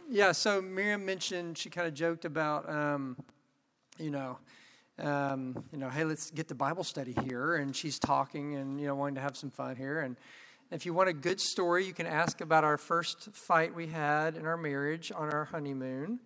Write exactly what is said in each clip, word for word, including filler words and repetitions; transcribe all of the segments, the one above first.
yeah, so Miriam mentioned, she kind of joked about, um, you know, um, you know, hey, let's get the Bible study here. And she's talking and, you know, wanting to have some fun here. And if you want a good story, you can ask about our first fight we had in our marriage on our honeymoon.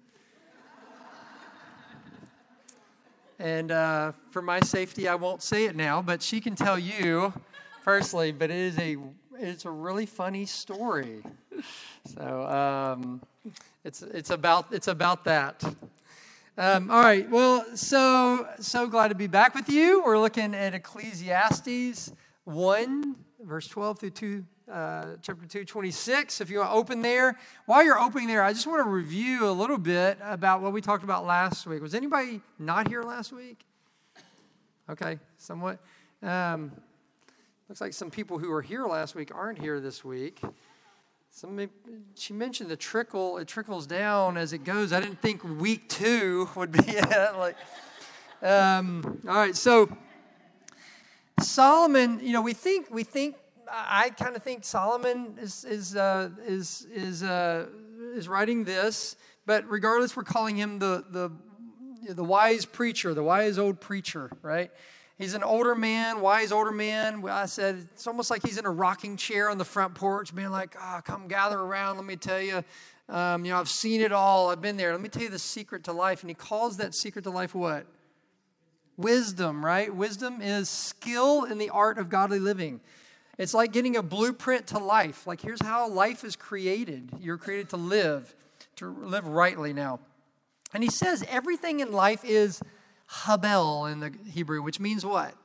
And uh, for my safety, I won't say it now, but she can tell you personally. But it is a it's a really funny story. So um, it's it's about it's about that. Um, all right. Well, so so glad to be back with you. We're looking at Ecclesiastes one, verse twelve through two, uh, chapter two, twenty-six. If you want to open there, while you're opening there, I just want to review a little bit about what we talked about last week. Was anybody not here last week? Okay, somewhat. Um, looks like some people who were here last week aren't here this week. Some, she mentioned the trickle, it trickles down as it goes. I didn't think week two would be it. Like, um, all right, so Solomon, you know, we think, we think, I kind of think Solomon is is uh, is is uh, is writing this, but regardless, we're calling him the the the wise preacher, the wise old preacher, right? He's an older man, wise older man. I said, it's almost like he's in a rocking chair on the front porch, being like, ah, oh, come gather around. Let me tell you, um, you know, I've seen it all. I've been there. Let me tell you the secret to life. And he calls that secret to life what? Wisdom, right? Wisdom is skill in the art of godly living. It's like getting a blueprint to life. Like, here's how life is created. You're created to live, to live rightly now. And he says everything in life is habel in the Hebrew, which means what?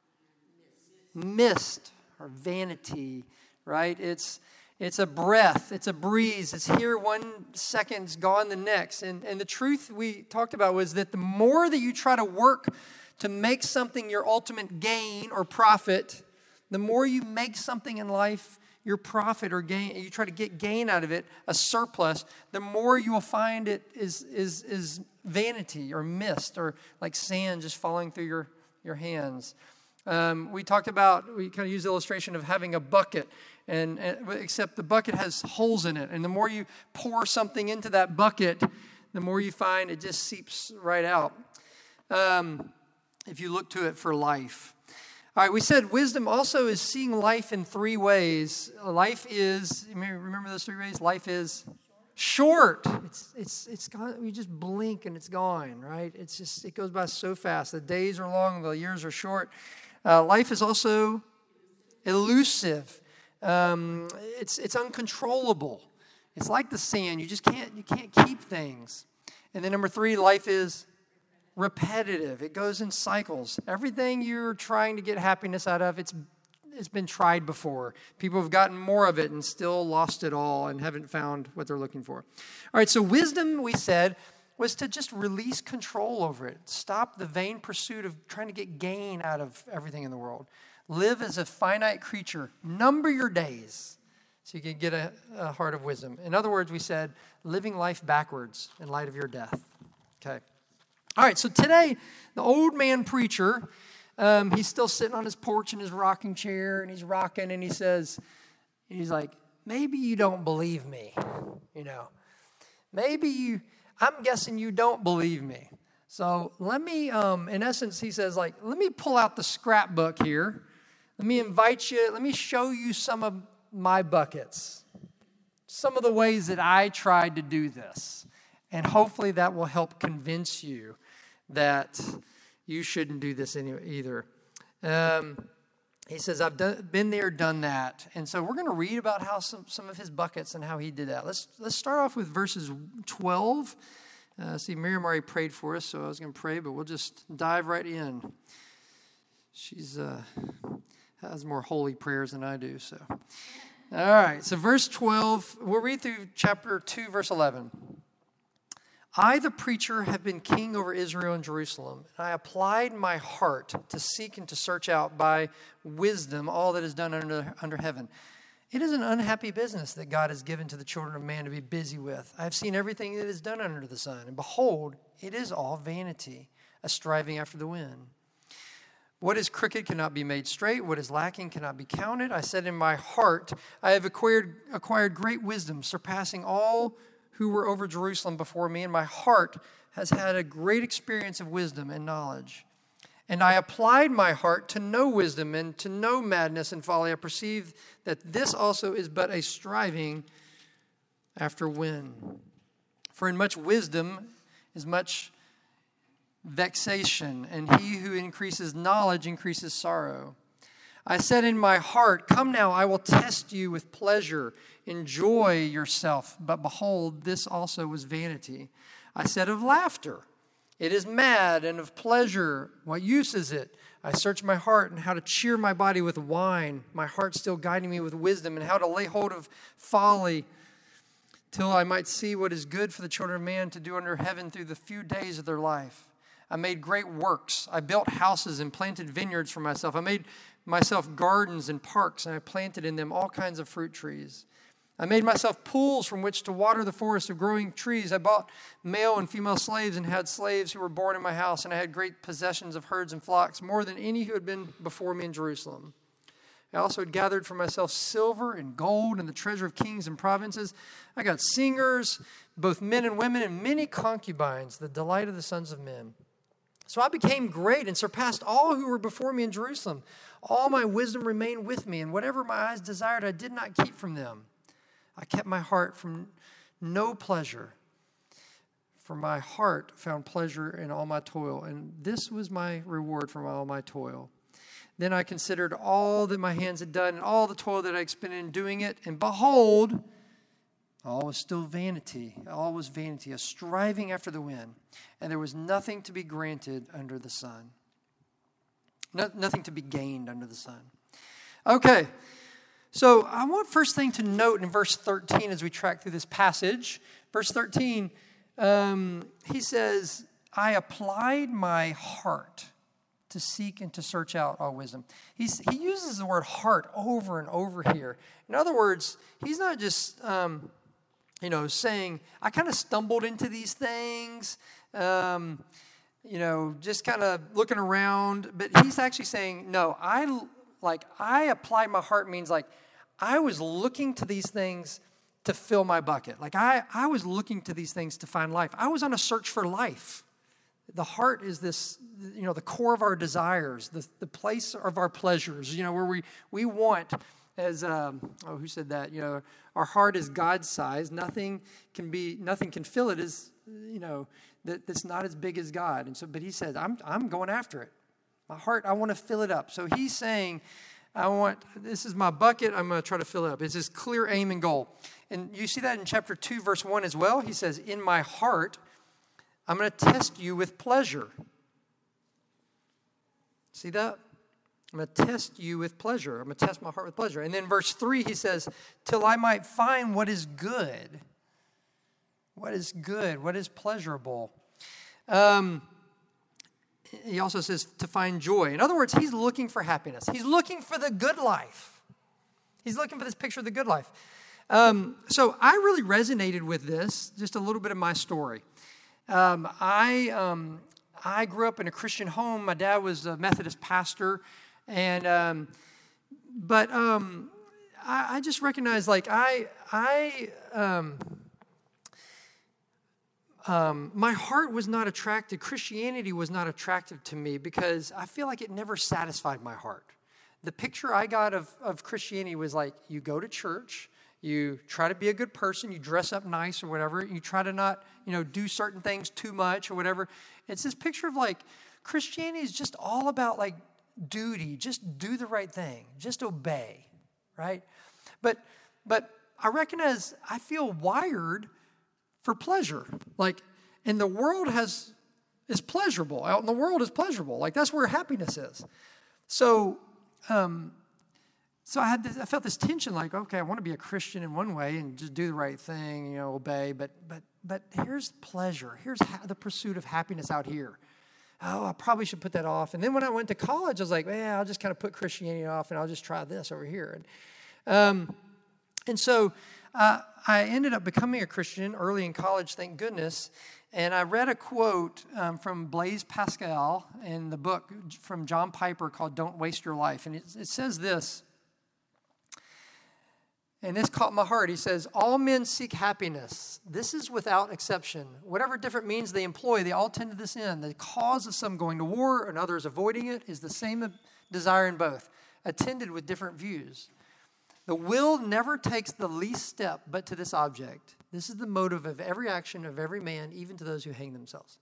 Mist or vanity, right? It's it's a breath, it's a breeze. It's here one second, it's gone the next. And, and the truth we talked about was that the more that you try to work to make something your ultimate gain or profit, the more you make something in life your profit or gain, you try to get gain out of it, a surplus, the more you will find it is is is vanity or mist or like sand just falling through your, your hands. Um, we talked about, we kind of used the illustration of having a bucket, and, and except the bucket has holes in it. And the more you pour something into that bucket, the more you find it just seeps right out. Um, if you look to it for life. All right, we said wisdom also is seeing life in three ways. Life is, you may remember those three ways? Life is short. It's it's it's gone. We just blink and it's gone, right? It's just, it goes by so fast. The days are long, the years are short. Uh, life is also elusive. Um, it's it's uncontrollable. It's like the sand. You just can't you can't keep things. And then number three, life is repetitive. It goes in cycles. Everything you're trying to get happiness out of, it's it's been tried before. People have gotten more of it and still lost it all and haven't found what they're looking for. All right, so wisdom, we said, was to just release control over it. Stop the vain pursuit of trying to get gain out of everything in the world. Live as a finite creature. Number your days so you can get a, a heart of wisdom. In other words, we said, living life backwards in light of your death. Okay. All right, so today, the old man preacher, um, he's still sitting on his porch in his rocking chair, and he's rocking, and he says, he's like, maybe you don't believe me, you know. Maybe you, I'm guessing you don't believe me. So let me, um, in essence, he says, like, let me pull out the scrapbook here. Let me invite you, let me show you some of my buckets, some of the ways that I tried to do this. And hopefully that will help convince you that you shouldn't do this anyway either. Um, he says, I've done, been there, done that. And so we're going to read about how some, some of his buckets and how he did that. Let's let's start off with verses twelve. Uh, see, Miriam already prayed for us, so I was going to pray, but we'll just dive right in. She's uh, has more holy prayers than I do. So, all right. So verse twelve, we'll read through chapter two, verse eleven. I, the preacher, have been king over Israel and Jerusalem, and I applied my heart to seek and to search out by wisdom all that is done under, under heaven. It is an unhappy business that God has given to the children of man to be busy with. I have seen everything that is done under the sun, and behold, it is all vanity, a striving after the wind. What is crooked cannot be made straight. What is lacking cannot be counted. I said in my heart, I have acquired, acquired great wisdom, surpassing all who were over Jerusalem before me, and my heart has had a great experience of wisdom and knowledge. And I applied my heart to know wisdom and to know madness and folly. I perceive that this also is but a striving after wind. For in much wisdom is much vexation, and he who increases knowledge increases sorrow. I said in my heart, come now, I will test you with pleasure. Enjoy yourself. But behold, this also was vanity. I said of laughter, it is mad, and of pleasure, what use is it? I searched my heart and how to cheer my body with wine, my heart still guiding me with wisdom, and how to lay hold of folly, till I might see what is good for the children of man to do under heaven through the few days of their life. I made great works. I built houses and planted vineyards for myself. I made myself gardens and parks, and I planted in them all kinds of fruit trees. I made myself pools from which to water the forest of growing trees. I bought male and female slaves and had slaves who were born in my house, and I had great possessions of herds and flocks, more than any who had been before me in Jerusalem. I also had gathered for myself silver and gold and the treasure of kings and provinces. I got singers, both men and women, and many concubines, the delight of the sons of men. So I became great and surpassed all who were before me in Jerusalem. All my wisdom remained with me, and whatever my eyes desired, I did not keep from them. I kept my heart from no pleasure, for my heart found pleasure in all my toil, and this was my reward from all my toil. Then I considered all that my hands had done, and all the toil that I expended in doing it, and behold, all was still vanity. All was vanity, a striving after the wind, and there was nothing to be granted under the sun. No, nothing to be gained under the sun. Okay. So I want first thing to note in verse thirteen as we track through this passage. Verse thirteen, um, he says, I applied my heart to seek and to search out all wisdom. He's, he uses the word heart over and over here. In other words, he's not just, um, you know, saying, I kind of stumbled into these things, um, you know, just kind of looking around. But he's actually saying, no, I, like, I applied my heart means like, I was looking to these things to fill my bucket. Like I, I was looking to these things to find life. I was on a search for life. The heart is this, you know, the core of our desires, the, the place of our pleasures, you know, where we, we want, as, um, oh, who said that? You know, our heart is God's size. Nothing can be, nothing can fill it as, you know, that, that's not as big as God. And so, but he says, I'm, I'm going after it. My heart, I want to fill it up. So he's saying, I want, this is my bucket, I'm going to try to fill it up. It's his clear aim and goal. And you see that in chapter two, verse one as well. He says, in my heart, I'm going to test you with pleasure. See that? I'm going to test you with pleasure. I'm going to test my heart with pleasure. And then verse three, he says, till I might find what is good. What is good? What is pleasurable? Um... He also says to find joy. In other words, he's looking for happiness. He's looking for the good life. He's looking for this picture of the good life. Um, so I really resonated with this, just a little bit of my story. Um, I um, I grew up in a Christian home. My dad was a Methodist pastor. and um, But um, I, I just recognized, like, I... I um, Um, my heart was not attracted. Christianity was not attractive to me because I feel like it never satisfied my heart. The picture I got of, of Christianity was like, you go to church, you try to be a good person, you dress up nice or whatever, you try to not, you know, do certain things too much or whatever. It's this picture of like, Christianity is just all about like duty, just do the right thing, just obey, right? But, but I recognize I feel wired for pleasure. Like, and the world has is pleasurable. Out in the world is pleasurable. Like, that's where happiness is. So, um, so I had this, I felt this tension. Like, okay, I want to be a Christian in one way and just do the right thing, you know, obey. But, but, but here's pleasure. Here's ha- the pursuit of happiness out here. Oh, I probably should put that off. And then when I went to college, I was like, yeah, I'll just kind of put Christianity off, and I'll just try this over here. And, um, and so. Uh, I ended up becoming a Christian early in college, thank goodness. And I read a quote um, from Blaise Pascal in the book from John Piper called Don't Waste Your Life. And it, it says this. And this caught my heart. He says, all men seek happiness. This is without exception. Whatever different means they employ, they all tend to this end. The cause of some going to war and others avoiding it is the same desire in both, attended with different views. The will never takes the least step but to this object. This is the motive of every action of every man, even to those who hang themselves.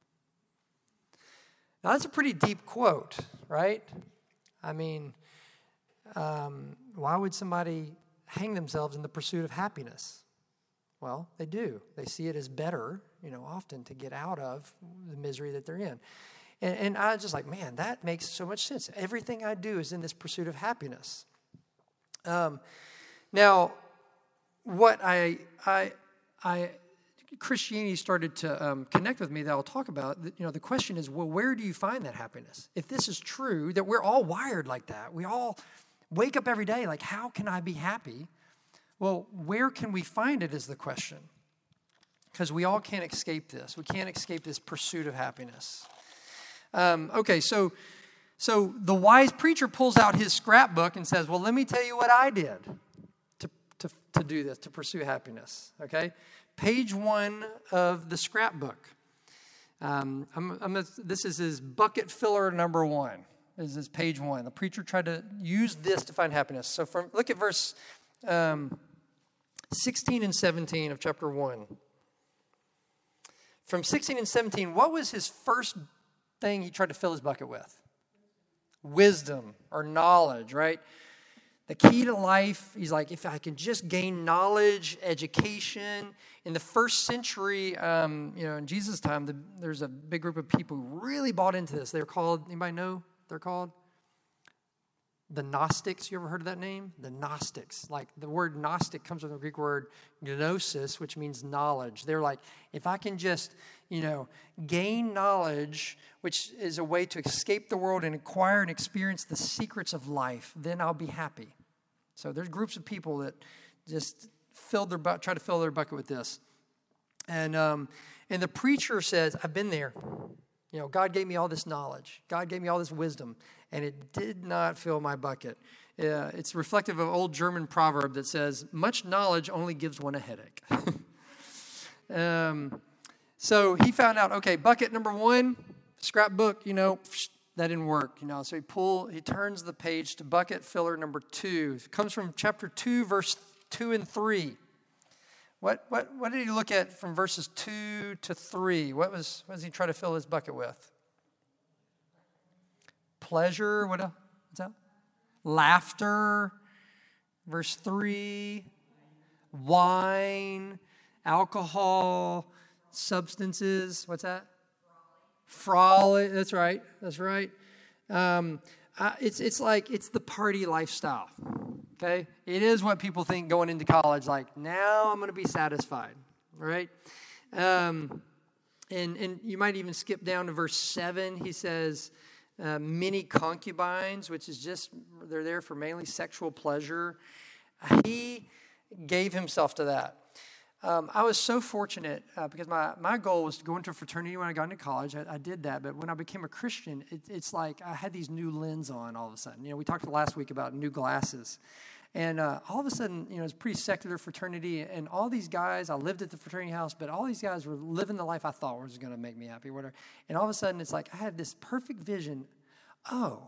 Now, that's a pretty deep quote, right? I mean, um, why would somebody hang themselves in the pursuit of happiness? Well, they do. They see it as better, you know, often to get out of the misery that they're in. And, and I was just like, man, that makes so much sense. Everything I do is in this pursuit of happiness. Um, now, what I, I, I, Christianity started to um, connect with me that I'll talk about. You know, the question is, well, where do you find that happiness? If this is true, that we're all wired like that, we all wake up every day like, how can I be happy? Well, where can we find it is the question. Because we all can't escape this. We can't escape this pursuit of happiness. Um, okay, so so the wise preacher pulls out his scrapbook and says, well, let me tell you what I did to, to, to do this, to pursue happiness. Okay? Page one of the scrapbook. Um, I'm, I'm a, this is his bucket filler number one. This is page one. The preacher tried to use this to find happiness. So from look at verse um, sixteen and seventeen of chapter one. From sixteen and seventeen, what was his first thing he tried to fill his bucket with? Wisdom or knowledge, right? The key to life, he's like, if I can just gain knowledge, education. In the first century, um, you know, in Jesus' time, the, there's a big group of people who really bought into this. They're called, anybody know they're called? The Gnostics. You ever heard of that name? The Gnostics. Like the word Gnostic comes from the Greek word gnosis, which means knowledge. They're like, if I can just, you know, gain knowledge, which is a way to escape the world and acquire and experience the secrets of life, then I'll be happy. So there's groups of people that just filled their bu- try to fill their bucket with this. And um, and the preacher says, I've been there. You know, God gave me all this knowledge. God gave me all this wisdom, and it did not fill my bucket. Uh, it's reflective of an old German proverb that says, much knowledge only gives one a headache. um, so he found out, okay, bucket number one, scrapbook, you know, that didn't work. You know, so he pull, he turns the page to bucket filler number two. It comes from chapter two, verse two and three. What what what did he look at from verses two to three? What was what does he try to fill his bucket with? Pleasure. What else? What's that? Laughter. Verse three. Wine, alcohol, substances. What's that? Frolic. That's right. That's right. Um, uh, it's it's like it's the party lifestyle. Okay, it is what people think going into college. Like, now I'm going to be satisfied, right? Um, and and you might even skip down to verse seven. He says, uh, many concubines, which is just they're there for mainly sexual pleasure. He gave himself to that. Um, I was so fortunate uh, because my, my goal was to go into a fraternity when I got into college. I, I did that, but when I became a Christian, it, it's like I had these new lenses on all of a sudden. You know, we talked last week about new glasses. And uh, all of a sudden, you know, it's a pretty secular fraternity, and all these guys, I lived at the fraternity house, but all these guys were living the life I thought was going to make me happy, whatever. And all of a sudden, it's like I had this perfect vision. Oh,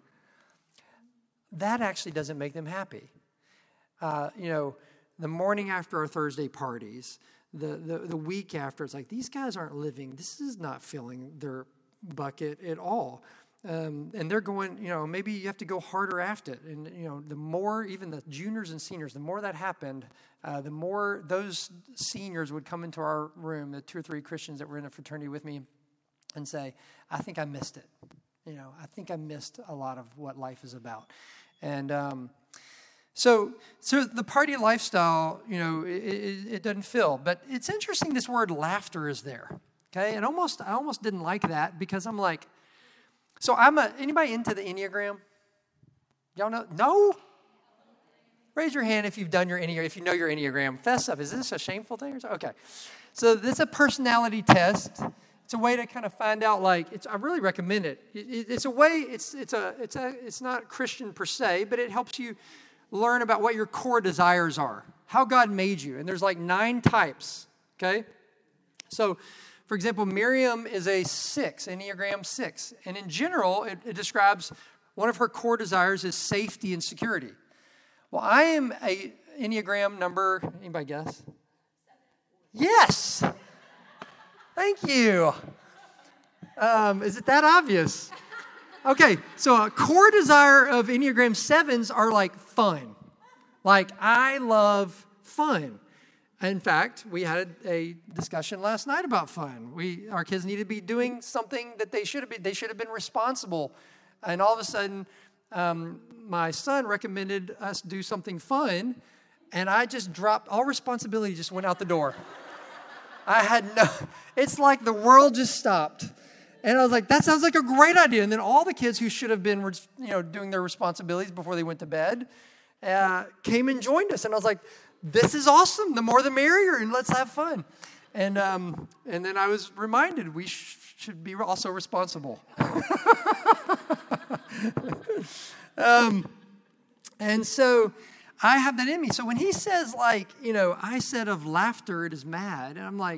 that actually doesn't make them happy. Uh, you know, the morning after our Thursday parties, the, the, the week after, it's like, these guys aren't living. This is not filling their bucket at all. Um, and they're going, you know, maybe you have to go harder after it. And, you know, the more, even the juniors and seniors, the more that happened, uh, the more those seniors would come into our room, the two or three Christians that were in a fraternity with me, and say, I think I missed it. You know, I think I missed a lot of what life is about. And, um, So, so the party lifestyle, you know, it, it, it doesn't fill. But it's interesting this word laughter is there, okay? And almost, I almost didn't like that because I'm like, so I'm a, anybody into the Enneagram? Y'all know? No? Raise your hand if you've done your Enneagram, if you know your Enneagram. Fess up. Is this a shameful thing or something? Okay. So this is a personality test. It's a way to kind of find out, like, it's, I really recommend it. it, it it's a way, it's, it's, a, it's, a, it's not Christian per se, but it helps you learn about what your core desires are, how God made you. And there's like nine types, okay? So, for example, Miriam is a six, Enneagram six. And in general, it, it describes one of her core desires is safety and security. Well, I am a Enneagram number, anybody guess? Yes. Thank you. Um, is it that obvious? Okay, so a core desire of Enneagram sevens are like fun. Like, I love fun. In fact, we had a discussion last night about fun. We, our kids need to be doing something that they should have been. They should have been responsible. And all of a sudden, um, my son recommended us do something fun, and I just dropped, all responsibility just went out the door. I had no, it's like the world just stopped. And I was like, that sounds like a great idea. And then all the kids who should have been, you know, doing their responsibilities before they went to bed uh, came and joined us. And I was like, this is awesome. The more the merrier, and let's have fun. And um, and then I was reminded we sh- should be also responsible. um, and so I have that in me. So when he says, like, you know, I said of laughter, it is mad. And I'm like,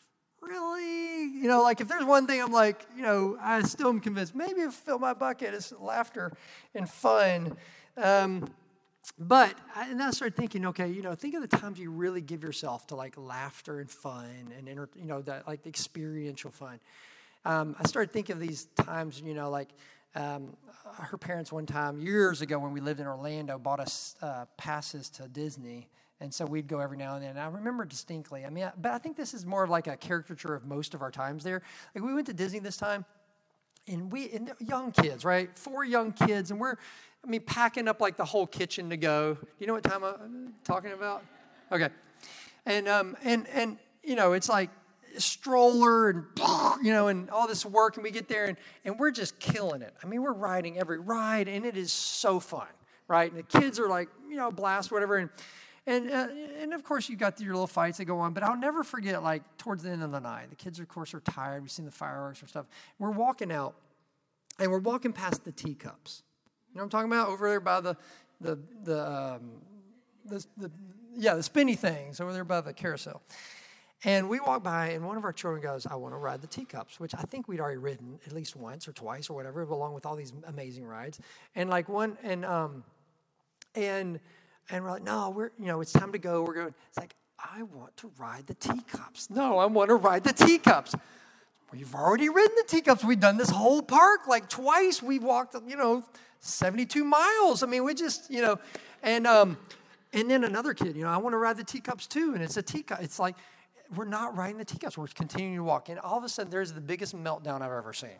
really? You know, like if there's one thing I'm like, you know, I still am convinced maybe if fill my bucket is laughter and fun. Um, but, I, and then I started thinking, okay, you know, think of the times you really give yourself to like laughter and fun and, inter, you know, that like the experiential fun. Um, I started thinking of these times, you know, like um, her parents one time years ago when we lived in Orlando bought us uh, passes to Disney. And so we'd go every now and then. And I remember distinctly. I mean, I, but I think this is more of like a caricature of most of our times there. Like we went to Disney this time, and we and young kids, right? Four young kids, and we're, I mean, packing up like the whole kitchen to go. You know what time I'm talking about? Okay, and um and and you know it's like a stroller and you know and all this work, and we get there and and we're just killing it. I mean, we're riding every ride, and it is so fun, right? And the kids are like, you know, blast whatever and. And, uh, and of course, you got your little fights that go on. But I'll never forget, like, towards the end of the night, the kids, of course, are tired. We've seen the fireworks and stuff. We're walking out, and we're walking past the teacups. You know what I'm talking about? Over there by the, the, the, um, the, the yeah, the spinny things over there by the carousel. And we walk by, and one of our children goes, I want to ride the teacups, which I think we'd already ridden at least once or twice or whatever, along with all these amazing rides. And, like, one, and, um, and... And we're like, no, we're, you know, it's time to go. We're going. It's like, I want to ride the teacups. No, I want to ride the teacups. We've already ridden the teacups. We've done this whole park like twice. We've walked, you know, seventy-two miles. I mean, we just, you know, and um, and then another kid, you know, I want to ride the teacups too. And it's a teacup. It's like, we're not riding the teacups. We're continuing to walk. And all of a sudden, there's the biggest meltdown I've ever seen.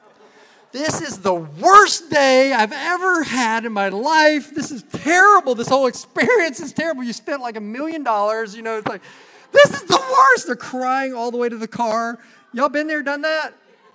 This is the worst day I've ever had in my life. This is terrible. This whole experience is terrible. You spent like a million dollars. You know, it's like, this is the worst. They're crying all the way to the car. Y'all been there, done that?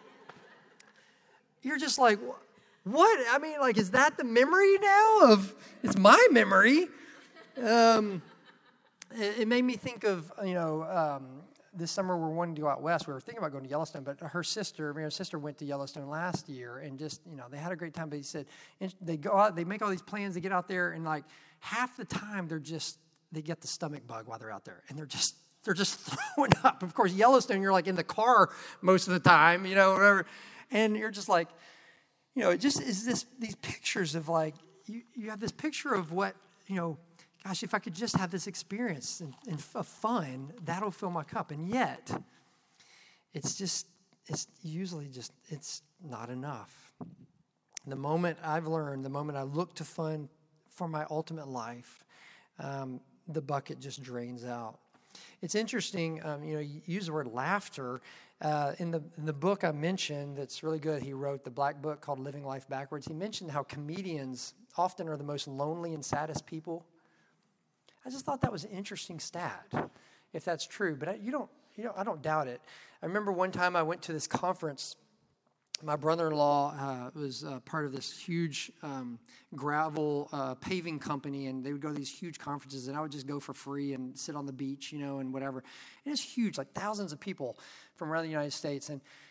You're just like, what? I mean, like, is that the memory now of, it's my memory. Um, it, it made me think of, you know, um, this summer we're wanting to go out west. We were thinking about going to Yellowstone, but her sister, Miriam's sister, went to Yellowstone last year, and just, you know, they had a great time. But he said they go out, they make all these plans to get out there, and like half the time they're just they get the stomach bug while they're out there, and they're just they're just throwing up. Of course, Yellowstone, you're like in the car most of the time, you know, whatever, and you're just like, you know, it just is this these pictures of like you you have this picture of what, you know. Gosh, if I could just have this experience and, and of fun, that'll fill my cup. And yet, it's just, it's usually just, it's not enough. The moment I've learned, the moment I look to fun for my ultimate life, um, the bucket just drains out. It's interesting, um, you know, you use the word laughter. Uh, in the in the book I mentioned that's really good, he wrote the black book called Living Life Backwards. He mentioned how comedians often are the most lonely and saddest people. I just thought that was an interesting stat, if that's true. But I, you don't, you know, I don't doubt it. I remember one time I went to this conference. My brother-in-law uh, was uh, part of this huge um, gravel uh, paving company, and they would go to these huge conferences, and I would just go for free and sit on the beach, you know, and whatever. And it's huge, like thousands of people from around the United States. And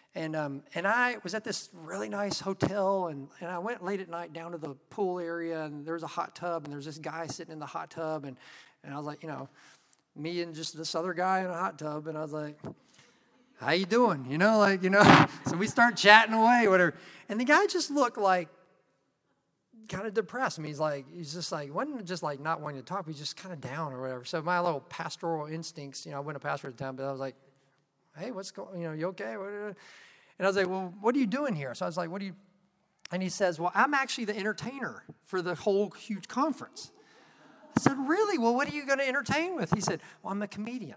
And um, and I was at this really nice hotel, and, and I went late at night down to the pool area, and there was a hot tub, and there was this guy sitting in the hot tub, and, and I was like, you know, me and just this other guy in a hot tub, and I was like, how you doing? You know, like, you know, so we start chatting away, whatever. And the guy just looked like kind of depressed. I mean, he's like, he's just like, wasn't just like not wanting to talk, but he's just kind of down or whatever. So my little pastoral instincts, you know, I wasn't a pastor at the time, but I was like, hey, what's going, you know, you okay? And I was like, well, what are you doing here? So I was like, what do you, and he says, well, I'm actually the entertainer for the whole huge conference. I said, really? Well, what are you going to entertain with? He said, well, I'm a comedian.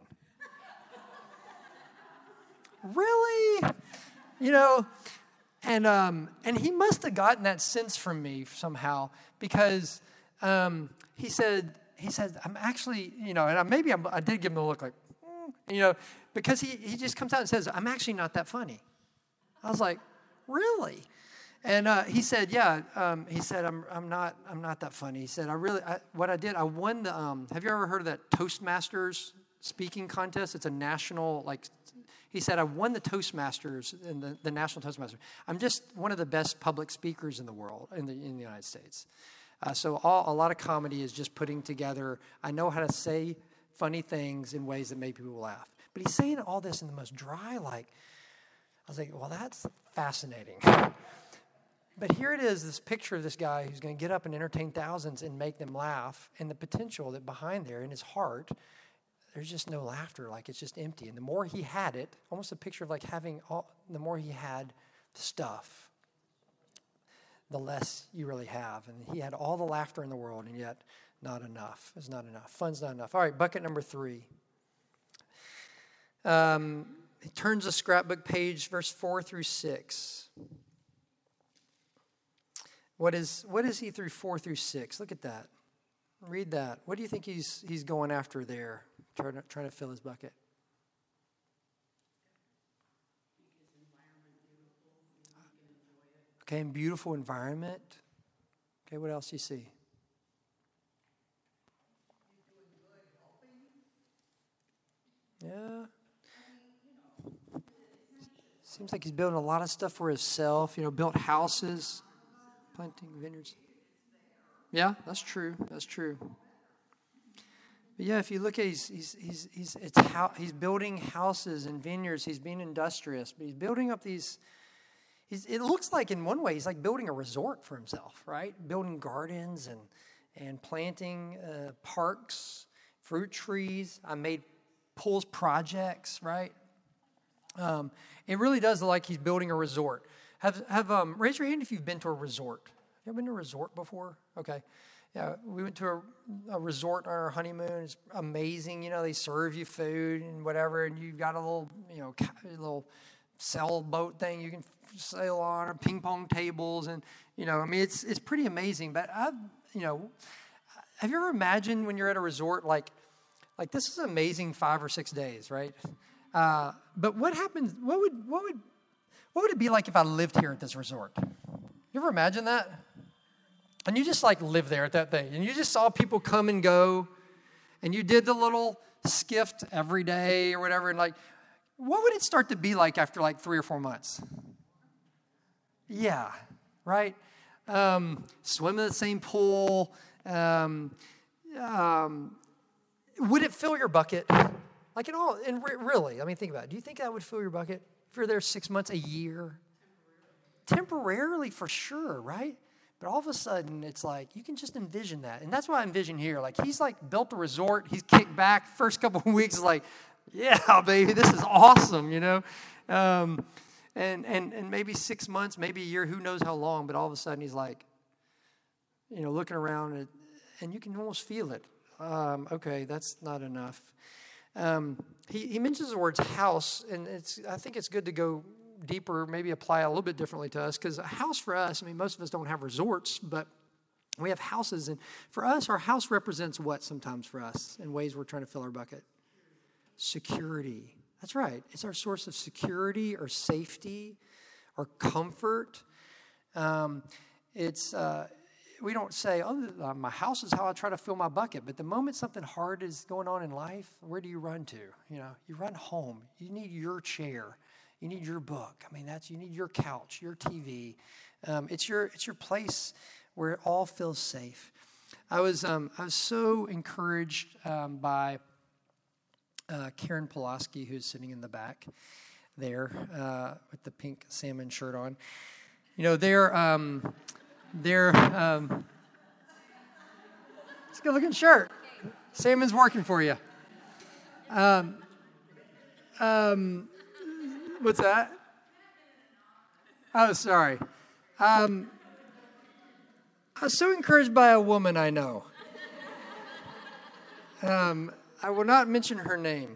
Really? You know, and um, and he must have gotten that sense from me somehow, because um, he said, he said, I'm actually, you know, and I, maybe I'm, I did give him a look like, mm, you know, because he, he just comes out and says, I'm actually not that funny. I was like, really? And uh, he said, yeah. Um, he said, I'm I'm not I'm not that funny. He said, I really I, what I did, I won the. Um, have you ever heard of that Toastmasters speaking contest? It's a national, like. He said, I won the Toastmasters in the, the national Toastmasters. I'm just one of the best public speakers in the world, in the in the United States. Uh, so all, a lot of comedy is just putting together. I know how to say funny things in ways that make people laugh. But he's saying all this in the most dry, like. I was like, well, that's fascinating. But here it is, this picture of this guy who's going to get up and entertain thousands and make them laugh, and the potential that behind there in his heart, there's just no laughter, like it's just empty. And the more he had it, almost a picture of like having all, the more he had stuff, the less you really have. And he had all the laughter in the world, and yet not enough. It's not enough. Fun's not enough. All right, bucket number three. Um... He turns the scrapbook page, verse four through six. What is what is he through four through six? Look at that. Read that. What do you think he's he's going after there, trying to, trying to fill his bucket? Okay, and beautiful environment. Okay, what else do you see? Yeah. Seems like he's building a lot of stuff for himself, you know, built houses, planting vineyards. Yeah, that's true. That's true. But yeah, if you look at he's he's he's he's it's how he's building houses and vineyards. He's being industrious, but he's building up these. He's, it looks like in one way he's like building a resort for himself, right? Building gardens and and planting uh, parks, fruit trees. I made pools projects, right? Um, it really does look like he's building a resort. Have have um, raise your hand if you've been to a resort. You ever been to a resort before? Okay. Yeah, we went to a, a resort on our honeymoon. It's amazing. You know, they serve you food and whatever, and you've got a little, you know, a little sailboat thing you can sail on, or ping pong tables, and you know, I mean, it's it's pretty amazing. But I've, you know, have you ever imagined when you're at a resort like, like this is amazing five or six days, right? Uh, but what happens? What would what would what would it be like if I lived here at this resort? You ever imagine that? And you just like live there at that thing, and you just saw people come and go, and you did the little skift every day or whatever, and like, what would it start to be like after like three or four months? Yeah, right. Um, swim in the same pool. Um, um, would it fill your bucket? Like at all? And re- really, I mean, think about it. Do you think that would fill your bucket if you're there six months, a year? Temporarily, for sure, right? But all of a sudden, it's like, you can just envision that. And that's what I envision here. Like, he's like built a resort. He's kicked back. First couple of weeks is like, yeah, baby, this is awesome, you know? Um, and, and, and maybe six months, maybe a year, who knows how long. But all of a sudden, he's like, you know, looking around, and, and you can almost feel it. Um, okay, that's not enough. Um, he, he mentions the words house, and it's I think it's good to go deeper, maybe apply it a little bit differently to us, because a house for us, I mean, most of us don't have resorts, but we have houses, and for us, our house represents what sometimes for us in ways we're trying to fill our bucket? Security. That's right. It's our source of security or safety or comfort. Um, it's... Uh, We don't say, oh, uh, my house is how I try to fill my bucket. But the moment something hard is going on in life, where do you run to? You know, you run home. You need your chair. You need your book. I mean, that's you need your couch, your T V. Um, it's your it's your place where it all feels safe. I was um, I was so encouraged um, by uh, Karen Pulaski, who's sitting in the back there uh, with the pink salmon shirt on. You know, they're um, they're um, it's a good looking shirt. Salmon's working for you. Um, um, what's that? Oh, sorry. Um, I was so encouraged by a woman I know. Um, I will not mention her name.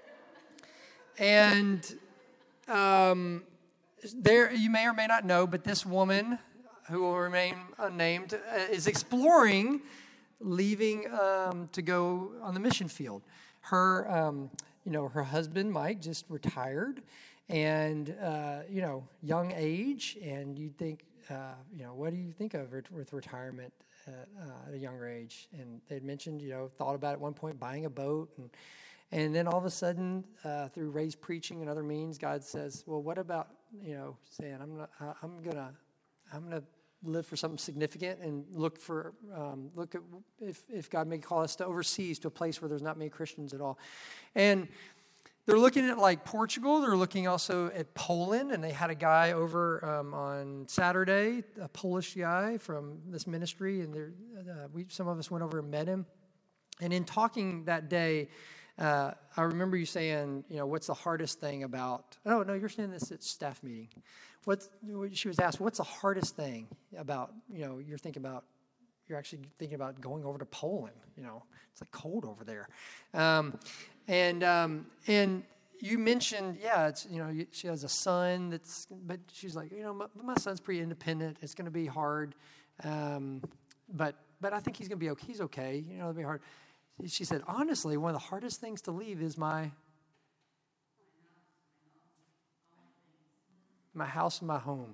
And um, there, you may or may not know, but this woman, who will remain unnamed, uh, is exploring leaving um, to go on the mission field. Her, um, you know, her husband Mike just retired, and uh, you know, young age, and you think, uh, you know, what do you think of ret- with retirement at, uh, at a younger age? And they'd mentioned, you know, thought about at one point buying a boat, and and then all of a sudden, uh, through Ray's preaching and other means, God says, well, what about, you know, saying I'm not, I'm gonna, I'm gonna. live for something significant and look for um, look at if if God may call us to overseas to a place where there's not many Christians at all. And they're looking at like Portugal. They're looking also at Poland, and they had a guy over um, on Saturday, a Polish guy from this ministry, and they're, uh, we some of us went over and met him. And in talking that day, uh, I remember you saying, you know, what's the hardest thing about? Oh no, you're saying this at staff meeting. What's, she was asked, what's the hardest thing about, you know, you're thinking about, you're actually thinking about going over to Poland, you know, it's like cold over there. Um, and um, and you mentioned, yeah, it's, you know, she has a son that's, but she's like, you know, my, my son's pretty independent. It's going to be hard. Um, but but I think he's going to be okay. He's okay. You know, it'll be hard. She said, honestly, one of the hardest things to leave is my my house and my home.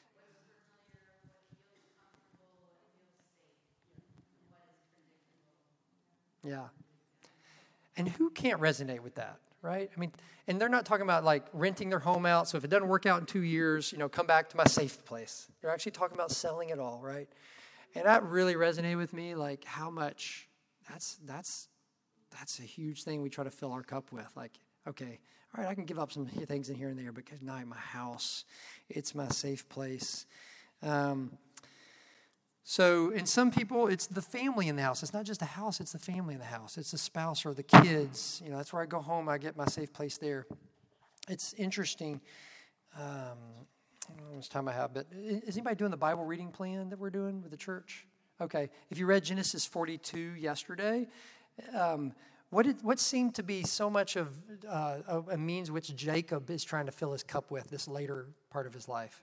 Yeah. And who can't resonate with that, right? I mean, and they're not talking about like renting their home out. So if it doesn't work out in two years, you know, come back to my safe place. They're actually talking about selling it all, right? And that really resonated with me, like how much that's that's that's a huge thing we try to fill our cup with. Like, okay, all right, I can give up some things in here and there, but good night, my house, it's my safe place. Um, so in some people, it's the family in the house. It's not just a house, it's the family in the house. It's the spouse or the kids. You know, that's where I go home. I get my safe place there. It's interesting. Um, I don't know how much time I have, but is anybody doing the Bible reading plan that we're doing with the church? Okay. If you read Genesis forty-two yesterday, um, What did, what seemed to be so much of uh, a means which Jacob is trying to fill his cup with this later part of his life?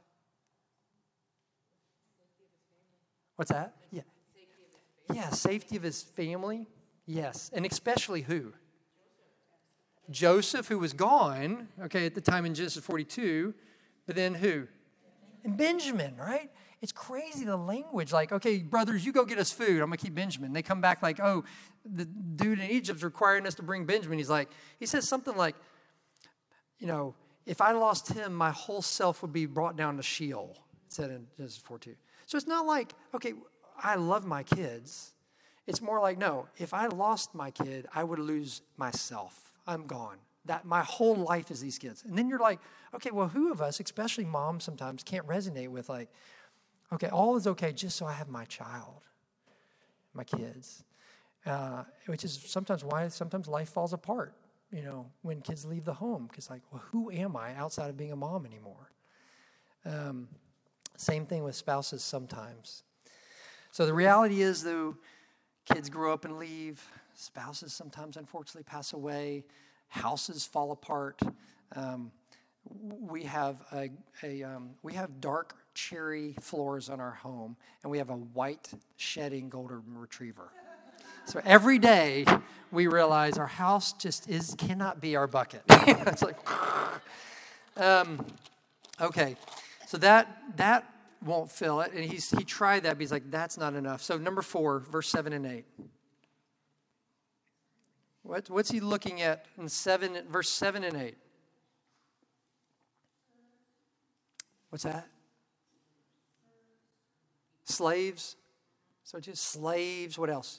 What's that? Yeah. Yeah, safety of his family. Yes, and especially who? Joseph, who was gone, okay, at the time in Genesis forty-two, but then who? And Benjamin, right? It's crazy, the language. Like, okay, brothers, you go get us food. I'm going to keep Benjamin. They come back like, oh, the dude in Egypt's requiring us to bring Benjamin. He's like, he says something like, you know, if I lost him, my whole self would be brought down to Sheol. It said in Genesis forty-two. So it's not like, okay, I love my kids. It's more like, no, if I lost my kid, I would lose myself. I'm gone. That my whole life is these kids. And then you're like, okay, well, who of us, especially moms sometimes, can't resonate with like, okay, all is okay just so I have my child, my kids, uh, which is sometimes why sometimes life falls apart, you know, when kids leave the home. Because like, well, who am I outside of being a mom anymore? Um, same thing with spouses sometimes. So the reality is, though, kids grow up and leave. Spouses sometimes, unfortunately, pass away. Houses fall apart. Um, we have a, a um, we have dark cherry floors on our home, and we have a white shedding golden retriever. So every day we realize our house just is cannot be our bucket. It's like, um, okay, so that that won't fill it, and he's he tried that, but he's like, that's not enough. So number four, verse seven and eight. What what's he looking at in seven verse seven and eight? What's that? Slaves. So just slaves. What else?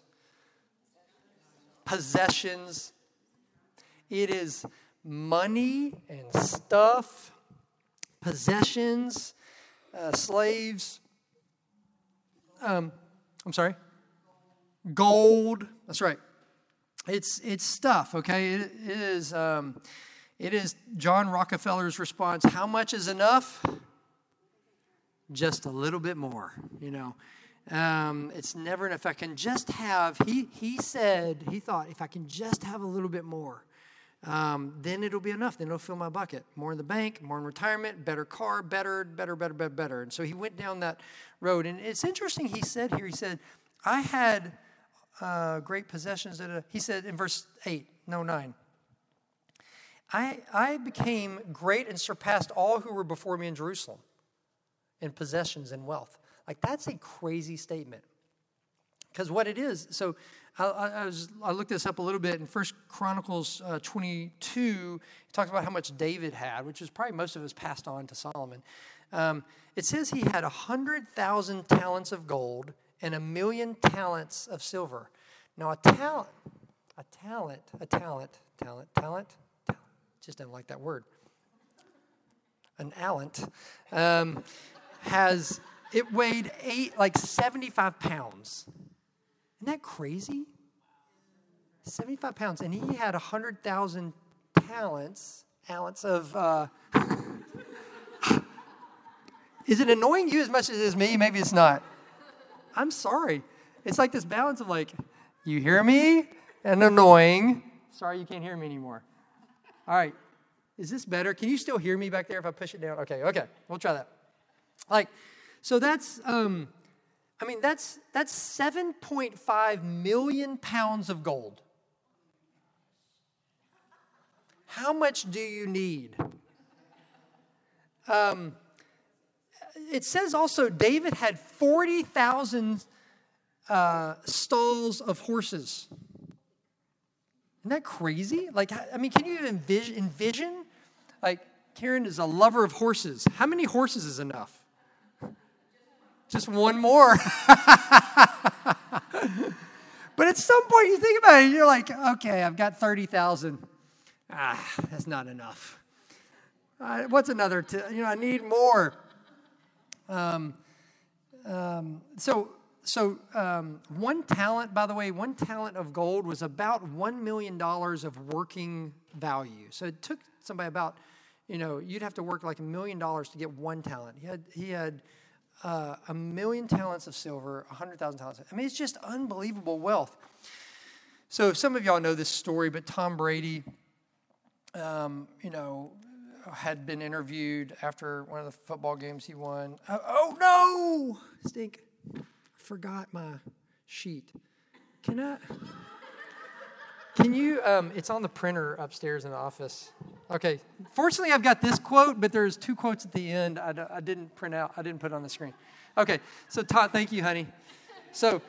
Possessions. It is money and stuff, possessions, uh, slaves. Um, I'm sorry. Gold. That's right. It's it's stuff. Okay. It, it is. Um, it is John Rockefeller's response. How much is enough? Just a little bit more. You know. Um, it's never enough. If I can just have. He he said. He thought if I can just have a little bit more. Um, then it'll be enough. Then it'll fill my bucket. More in the bank, more in retirement, better car, better, better, better, better, better. And so he went down that road. And it's interesting, he said here, he said, I had uh, great possessions. At a, he said in verse eight, no, nine. I, I became great and surpassed all who were before me in Jerusalem in possessions and wealth. Like, that's a crazy statement. Because what it is, so I, I, was, I looked this up a little bit. In First Chronicles uh, twenty-two, it talks about how much David had, which is probably most of it was passed on to Solomon. Um, it says he had one hundred thousand talents of gold and a million talents of silver. Now, a talent, a talent, a talent, talent, talent, talent, just don't like that word. An allant um, has, it weighed eight, like seventy-five pounds. Isn't that crazy? seventy-five pounds. And he had one hundred thousand talents, talents of... Uh, is it annoying you as much as it is me? Maybe it's not. I'm sorry. It's like this balance of like, you hear me? And annoying. Sorry you can't hear me anymore. All right. Is this better? Can you still hear me back there if I push it down? Okay, okay. We'll try that. Like, so that's... Um, I mean, that's that's seven point five million pounds of gold. How much do you need? Um, it says also David had forty thousand uh, stalls of horses. Isn't that crazy? Like, I mean, can you even envision, envision? Like, Karen is a lover of horses. How many horses is enough? Just one more. But at some point you think about it, you're like, okay, I've got thirty thousand. Ah, that's not enough. Uh, what's another? T- you know, I need more. Um, um, so, so um, one talent, by the way, one talent of gold was about one million dollars of working value. So it took somebody about, you know, you'd have to work like a million dollars to get one talent. He had, he had, Uh, a million talents of silver, one hundred thousand talents. I mean, it's just unbelievable wealth. So some of y'all know this story, but Tom Brady, um, you know, had been interviewed after one of the football games he won. Oh, oh no! Stink. I forgot my sheet. Can I? Can you, um, it's on the printer upstairs in the office. Okay. Fortunately, I've got this quote, but there's two quotes at the end I, I didn't print out. I didn't put on the screen. Okay. So, Todd, thank you, honey. So,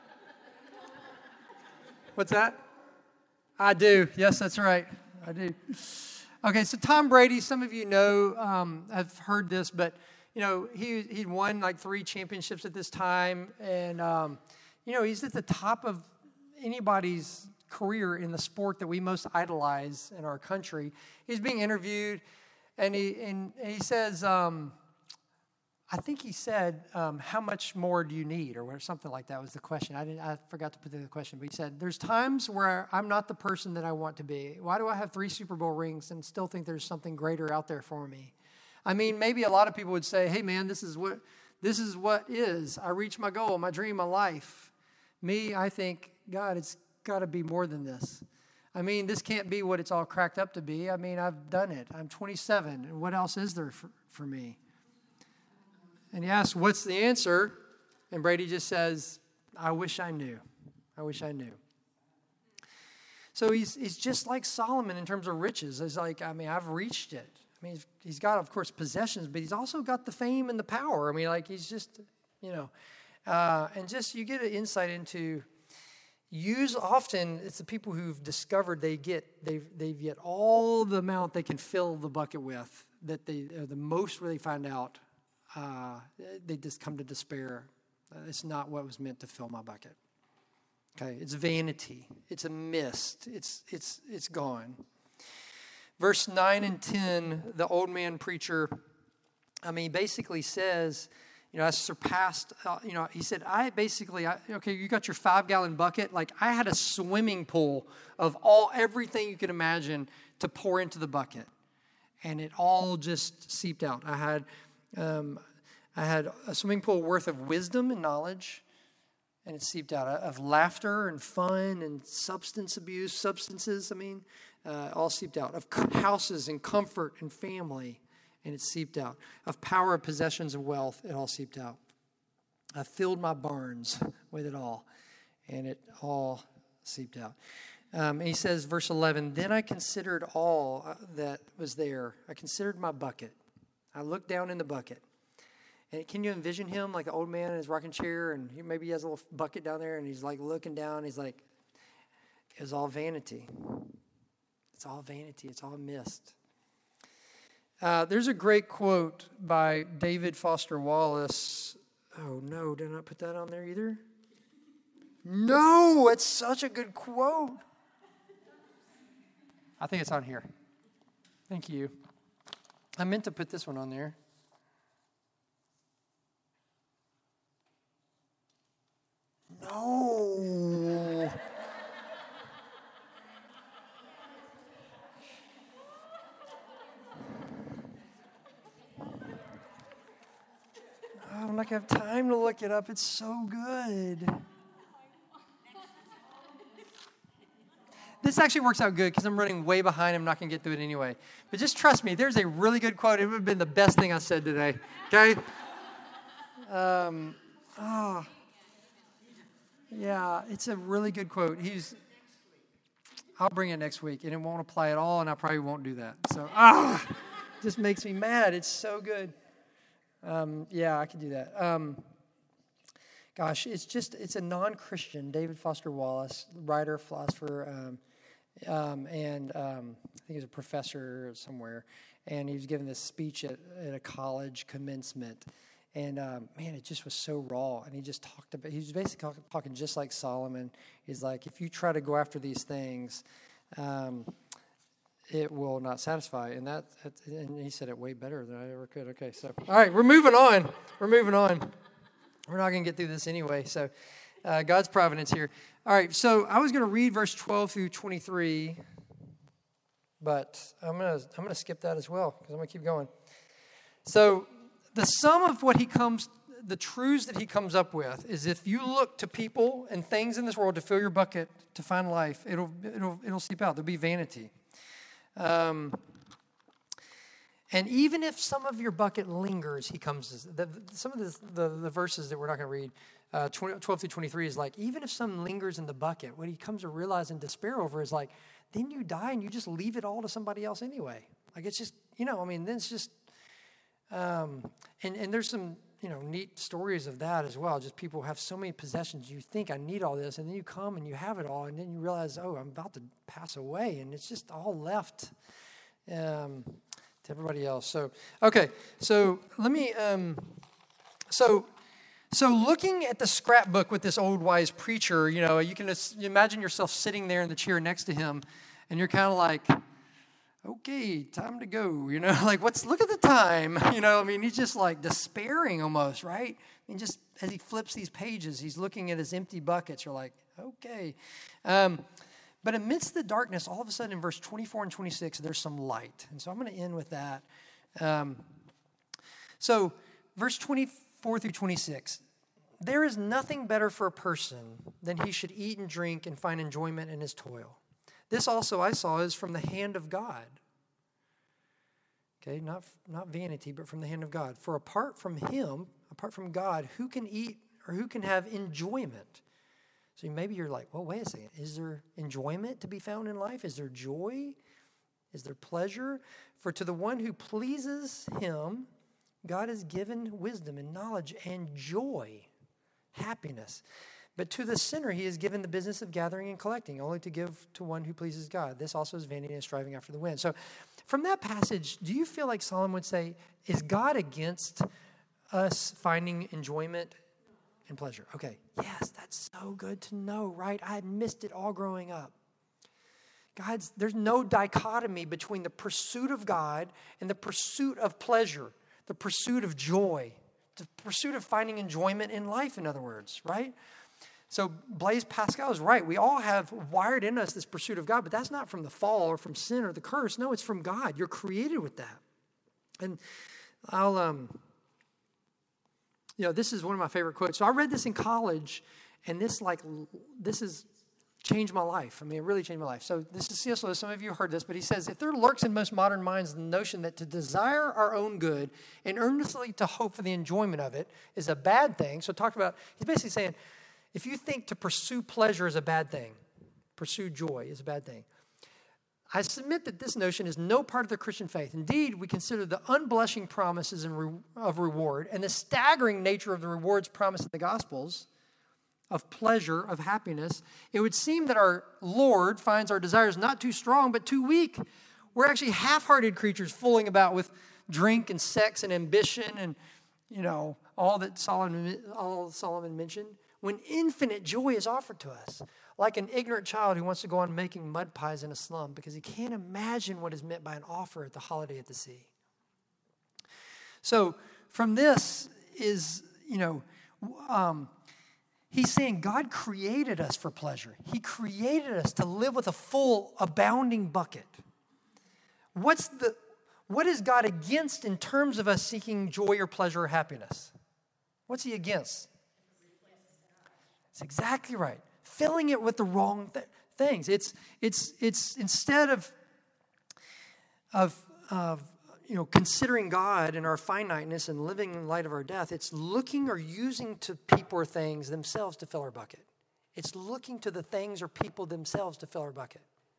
what's that? I do. Yes, that's right. I do. Okay, so Tom Brady, some of you know, um, I've heard this, but, you know, he he'd won like three championships at this time. And, um, you know, he's at the top of anybody's career in the sport that we most idolize in our country. He's being interviewed, and he and he says, um, I think he said, um, "How much more do you need?" or something like that was the question. I didn't. I forgot to put the question, but he said, "There's times where I'm not the person that I want to be. Why do I have three Super Bowl rings and still think there's something greater out there for me?" I mean, maybe a lot of people would say, "Hey, man, this is what this is what is. I reached my goal, my dream, my life." Me, I think, God, it's got to be more than this. I mean, this can't be what it's all cracked up to be. I mean, I've done it. I'm twenty-seven, and what else is there for, for me? And he asks, what's the answer? And Brady just says, I wish I knew. I wish I knew. So he's he's just like Solomon in terms of riches. It's like, I mean, I've reached it. I mean, he's, he's got, of course, possessions, but he's also got the fame and the power. I mean, like, he's just, you know, uh, and just you get an insight into Use often, it's the people who've discovered they get, they've, they've get all the amount they can fill the bucket with, that they, uh, the most where they find out uh, they just come to despair. Uh, it's not what was meant to fill my bucket. Okay, it's vanity. It's a mist. It's it's it's gone. Verse nine and ten, the old man preacher, I mean, basically says, you know, I surpassed, uh, you know, he said, I basically, I, okay, you got your five-gallon bucket. Like, I had a swimming pool of all, everything you could imagine to pour into the bucket. And it all just seeped out. I had, um, I had a swimming pool worth of wisdom and knowledge, and it seeped out, of laughter and fun and substance abuse, substances, I mean, uh, all seeped out, of houses and comfort and family, and it seeped out, of power, of possessions and wealth, it all seeped out. I filled my barns with it all, and it all seeped out. Um, and he says, verse eleven, then I considered all that was there. I considered my bucket. I looked down in the bucket. And can you envision him like an old man in his rocking chair, and he, maybe he has a little bucket down there, and he's like looking down. He's like, it was all vanity. It's all vanity. It's all mist. Uh, there's a great quote by David Foster Wallace. Oh, no, did I not put that on there either? No, it's such a good quote. I think it's on here. Thank you. I meant to put this one on there. No. I'm not going to have time to look it up. It's so good. This actually works out good because I'm running way behind. I'm not going to get through it anyway. But just trust me, there's a really good quote. It would have been the best thing I said today. Okay? Um, oh. Yeah, it's a really good quote. He's, I'll bring it next week, and it won't apply at all, and I probably won't do that. So, ah, just makes me mad. It's so good. Um, yeah, I can do that. Um, gosh, it's just, it's a non-Christian, David Foster Wallace, writer, philosopher, um, um, and um, I think he's a professor somewhere, and he was giving this speech at, at a college commencement. And, um, man, it just was so raw. And he just talked about, he was basically talking just like Solomon. He's like, if you try to go after these things, um, it will not satisfy. And that, and he said it way better than I ever could. Okay, so, all right, we're moving on. We're moving on. We're not going to get through this anyway. So, uh, God's providence here. All right, so I was going to read verse twelve through twenty-three, but I'm going to I'm going to skip that as well because I'm going to keep going. So, the sum of what he comes, the truths that he comes up with is if you look to people and things in this world to fill your bucket to find life, it'll it'll it'll seep out. There'll be vanity. Um, and even if some of your bucket lingers, he comes. The, some of the, the the verses that we're not going to read, uh, twelve through twenty-three is like even if some lingers in the bucket, what he comes to realize and despair over is like then you die and you just leave it all to somebody else anyway. Like it's just you know I mean then it's just. Um, and, and there's some, you know, neat stories of that as well. Just people have so many possessions. You think I need all this, and then you come and you have it all, and then you realize, oh, I'm about to pass away, and it's just all left um, to everybody else. So, okay, so let me. Um, so, so looking at the scrapbook with this old wise preacher, you know, you can just, you imagine yourself sitting there in the chair next to him, and you're kind of like. Okay, time to go, you know, like what's, look at the time, you know, I mean, he's just like despairing almost, right? I mean, just as he flips these pages, he's looking at his empty buckets, you're like, okay. Um, but amidst the darkness, all of a sudden in verse twenty-four and twenty-six, there's some light. And so I'm going to end with that. Um, so verse twenty-four through twenty-six, there is nothing better for a person than he should eat and drink and find enjoyment in his toil. This also I saw is from the hand of God. Okay, not, not vanity, but from the hand of God. For apart from him, apart from God, who can eat or who can have enjoyment? So maybe you're like, well, wait a second. Is there enjoyment to be found in life? Is there joy? Is there pleasure? For to the one who pleases him, God has given wisdom and knowledge and joy, happiness. But to the sinner, he has given the business of gathering and collecting, only to give to one who pleases God. This also is vanity and striving after the wind. So from that passage, do you feel like Solomon would say, is God against us finding enjoyment and pleasure. Okay, yes, that's so good to know, right? I had missed it all growing up. God's, there's no dichotomy between the pursuit of God and the pursuit of pleasure, the pursuit of joy, the pursuit of finding enjoyment in life, in other words, right? So Blaise Pascal is right. We all have wired in us this pursuit of God, but that's not from the fall or from sin or the curse. No, it's from God. You're created with that. And I'll, um, you know, this is one of my favorite quotes. So I read this in college, and this, like, this is changed my life. I mean, it really changed my life. So this is C S Lewis. Some of you heard this, but he says, if there lurks in most modern minds the notion that to desire our own good and earnestly to hope for the enjoyment of it is a bad thing. So talk about, he's basically saying, if you think to pursue pleasure is a bad thing, pursue joy is a bad thing. I submit that this notion is no part of the Christian faith. Indeed, we consider the unblushing promises of reward and the staggering nature of the rewards promised in the Gospels of pleasure, of happiness. It would seem that our Lord finds our desires not too strong, but too weak. We're actually half-hearted creatures fooling about with drink and sex and ambition and, you know, all that Solomon, all Solomon mentioned, when infinite joy is offered to us, like an ignorant child who wants to go on making mud pies in a slum because he can't imagine what is meant by an offer at the holiday at the sea. So from this is, you know, um, he's saying God created us for pleasure. He created us to live with a full, abounding bucket. What's the, what is God against in terms of us seeking joy or pleasure or happiness? What's he against? It's exactly right. Filling it with the wrong th- things. It's it's it's instead of of of you know considering God and our finiteness and living in light of our death, it's looking or using to people or things themselves to fill our bucket. It's looking to the things or people themselves to fill our bucket.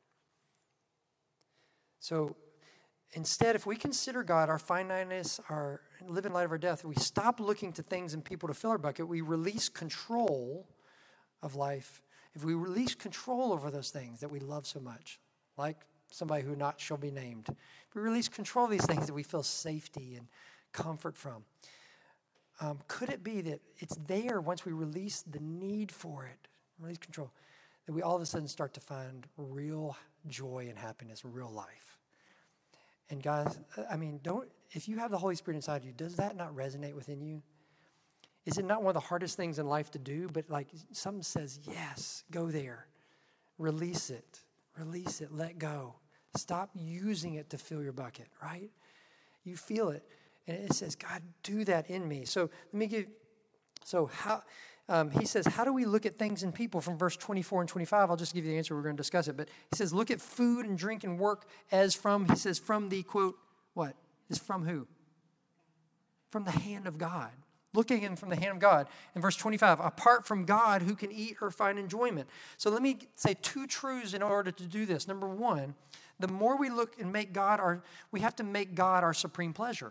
So instead, if we consider God, our finiteness, our live in light of our death, we stop looking to things and people to fill our bucket. We release control of life. If we release control over those things that we love so much, like somebody who not shall be named, if we release control of these things that we feel safety and comfort from, um, could it be that it's there once we release the need for it, release control, that we all of a sudden start to find real joy and happiness, real life? And guys, I mean, don't, if you have the Holy Spirit inside you, does that not resonate within you? Is it not one of the hardest things in life to do? But like something says, yes, go there. Release it. Release it. Let go. Stop using it to fill your bucket, right? You feel it. And it says, God, do that in me. So let me give, so how, um, he says, how do we look at things and people from verse twenty-four and twenty-five? I'll just give you the answer. We're going to discuss it. But he says, look at food and drink and work as from, he says, from the, quote, what? Is from who? From the hand of God. Looking in from the hand of God. In verse twenty-five, apart from God, who can eat or find enjoyment? So let me say two truths in order to do this. Number one, the more we look and make God our, we have to make God our supreme pleasure.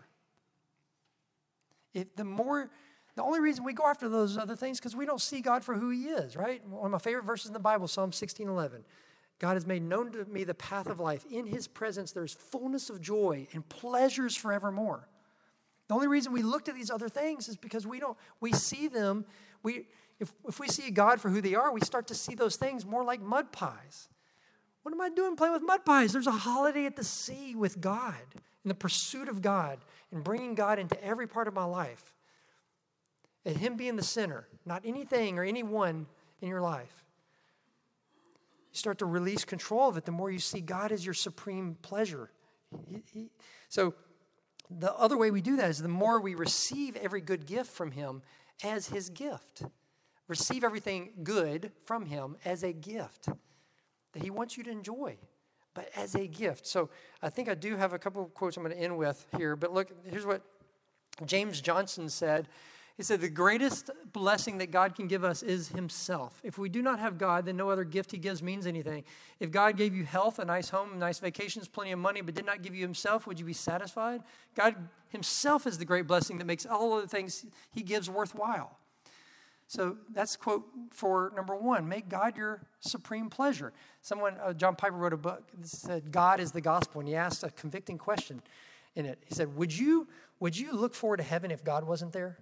If the more, the only reason we go after those other things because we don't see God for who he is, right? One of my favorite verses in the Bible, Psalm sixteen eleven. God has made known to me the path of life. In his presence, there's fullness of joy and pleasures forevermore. The only reason we look to these other things is because we don't, we see them, we if, if we see God for who they are, we start to see those things more like mud pies. What am I doing playing with mud pies? There's a holiday at the sea with God, in the pursuit of God, and bringing God into every part of my life. And him being the center, not anything or anyone in your life. You start to release control of it the more you see God as your supreme pleasure. He, he, so, the other way we do that is the more we receive every good gift from him as his gift. Receive everything good from him as a gift that he wants you to enjoy, but as a gift. So I think I do have a couple of quotes I'm going to end with here. But look, here's what James Johnson said. He said, the greatest blessing that God can give us is himself. If we do not have God, then no other gift he gives means anything. If God gave you health, a nice home, nice vacations, plenty of money, but did not give you himself, would you be satisfied? God himself is the great blessing that makes all of the things he gives worthwhile. So that's quote for number one, make God your supreme pleasure. Someone, uh, John Piper wrote a book that said, God is the gospel, and he asked a convicting question. in it. He said, would you, would you look forward to heaven if God wasn't there?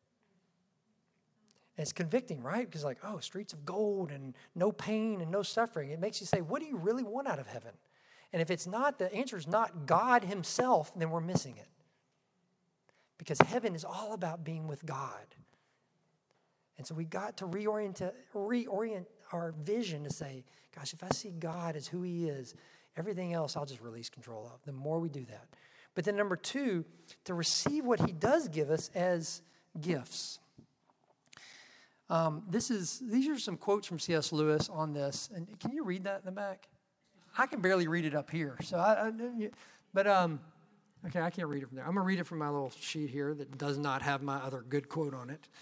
And it's convicting, right? Because like, oh, streets of gold and no pain and no suffering. It makes you say, what do you really want out of heaven? And if it's not, the answer is not God himself, then we're missing it. Because heaven is all about being with God. And so we got to reorient, reorient our vision to say, gosh, if I see God as who he is, everything else I'll just release control of. The more we do that. But then number two, to receive what he does give us as gifts. Um, this is these are some quotes from C S Lewis on this. And can you read that in the back? I can barely read it up here. So, I, I but um, okay, I can't read it from there. I'm gonna read it from my little sheet here that does not have my other good quote on it.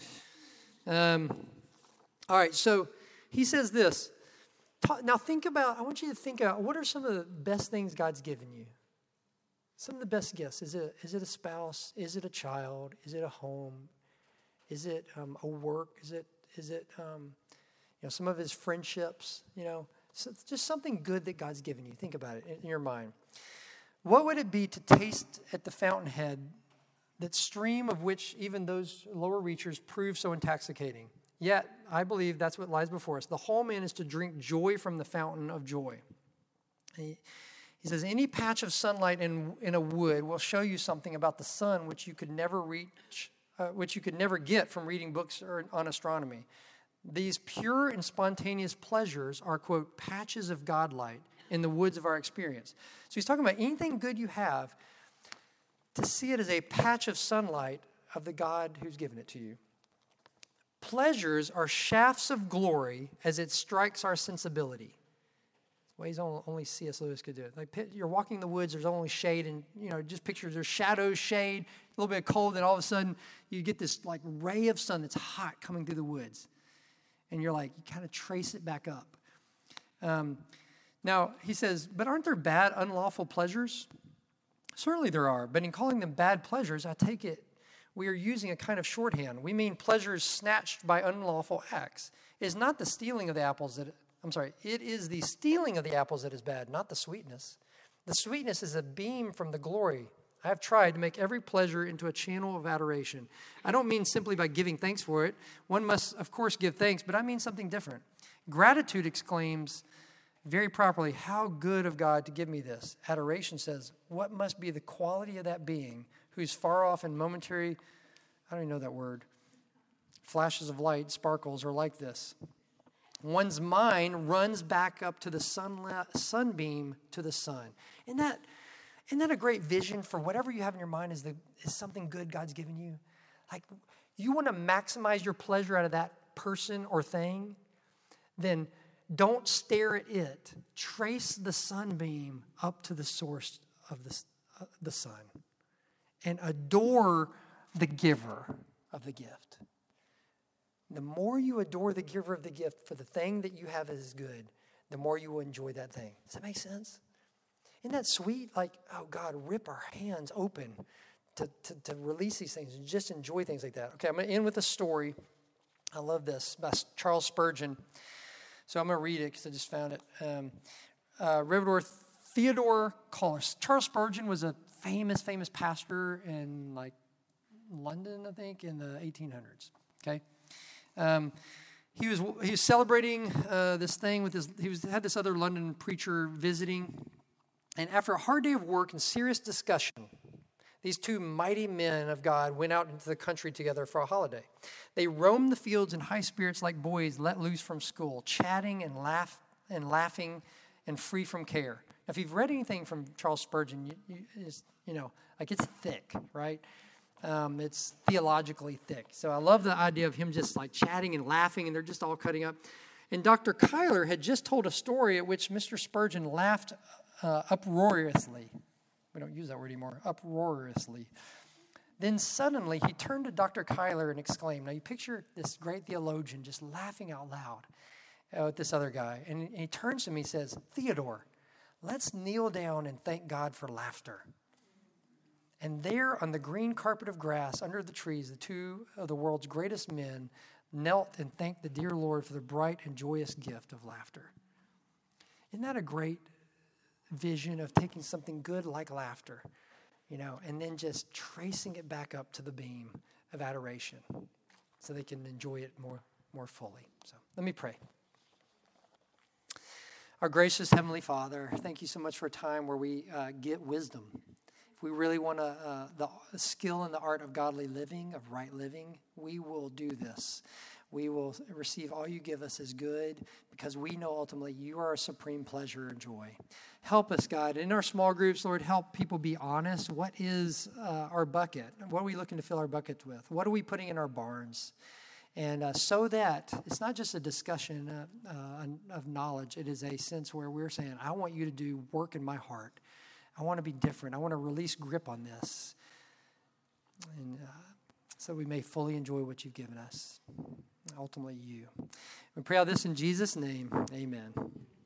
Um, all right, so he says this. Now think about. I want you to think about what are some of the best things God's given you. Some of the best gifts. Is it is it a spouse? Is it a child? Is it a home? Is it um, a work? Is it is it um, you know some of his friendships? You know, so just something good that God's given you. Think about it in, in your mind. What would it be to taste at the fountainhead, that stream of which even those lower reachers prove so intoxicating? Yet I believe that's what lies before us. The whole man is to drink joy from the fountain of joy. He, he says, any patch of sunlight in in a wood will show you something about the sun which you could never reach. Uh, which you could never get from reading books or on astronomy. These pure and spontaneous pleasures are, quote, patches of God light in the woods of our experience. So he's talking about anything good you have, to see it as a patch of sunlight of the God who's given it to you. Pleasures are shafts of glory as it strikes our sensibility. Ways only C S Lewis could do it. Like you're walking in the woods, there's only shade, and you know, just picture there's shadows, shade, a little bit of cold, and all of a sudden you get this like ray of sun that's hot coming through the woods, and you're like, you kind of trace it back up. Um, now he says, but aren't there bad, unlawful pleasures? Certainly there are, but in calling them bad pleasures, I take it we are using a kind of shorthand. We mean pleasures snatched by unlawful acts. It is not the stealing of the apples that. I'm sorry, it is the stealing of the apples that is bad, not the sweetness. The sweetness is a beam from the glory. I have tried to make every pleasure into a channel of adoration. I don't mean simply by giving thanks for it. One must, of course, give thanks, but I mean something different. Gratitude exclaims very properly, how good of God to give me this. Adoration says, what must be the quality of that being who's far off in momentary, I don't even know that word, flashes of light, sparkles, are like this. One's mind runs back up to the sunlight, sunbeam to the sun. Isn't that, isn't that a great vision for whatever you have in your mind is, the, is something good God's given you? Like, you want to maximize your pleasure out of that person or thing? Then don't stare at it. Trace the sunbeam up to the source of the, uh, the sun. And adore the giver of the gift. The more you adore the giver of the gift for the thing that you have is good, the more you will enjoy that thing. Does that make sense? Isn't that sweet? Like, oh, God, rip our hands open to, to, to release these things and just enjoy things like that. Okay, I'm going to end with a story. I love this, by Charles Spurgeon. So I'm going to read it because I just found it. Um, uh, Reverend Theodore Collis. Charles Spurgeon was a famous, famous pastor in, like, London, I think, in the eighteen hundreds. Okay? Um, he was he was celebrating uh, this thing with his. He was had this other London preacher visiting, and after a hard day of work and serious discussion, these two mighty men of God went out into the country together for a holiday. They roamed the fields in high spirits like boys let loose from school, chatting and laugh and laughing and free from care. Now, if you've read anything from Charles Spurgeon, you, you, it's, you know, like it's thick, right? Um, it's theologically thick. So I love the idea of him just like chatting and laughing, and they're just all cutting up. And Doctor Cuyler had just told a story at which Mister Spurgeon laughed uh, uproariously. We don't use that word anymore, uproariously. Then suddenly he turned to Doctor Cuyler and exclaimed, now you picture this great theologian just laughing out loud uh, at this other guy. And he turns to me and says, Theodore, let's kneel down and thank God for laughter. And there on the green carpet of grass under the trees, the two of the world's greatest men knelt and thanked the dear Lord for the bright and joyous gift of laughter. Isn't that a great vision of taking something good like laughter you know, and then just tracing it back up to the beam of adoration so they can enjoy it more, more fully. So let me pray. Our gracious Heavenly Father, thank you so much for a time where we uh, get wisdom. If we really want to, uh, the skill and the art of godly living, of right living, we will do this. We will receive all you give us as good because we know ultimately you are our supreme pleasure and joy. Help us, God. In our small groups, Lord, help people be honest. What is uh, our bucket? What are we looking to fill our buckets with? What are we putting in our barns? And uh, so that it's not just a discussion uh, uh, of knowledge. It is a sense where we're saying, I want you to do work in my heart. I want to be different. I want to release grip on this. And uh, so we may fully enjoy what you've given us. Ultimately, you. We pray all this in Jesus' name. Amen.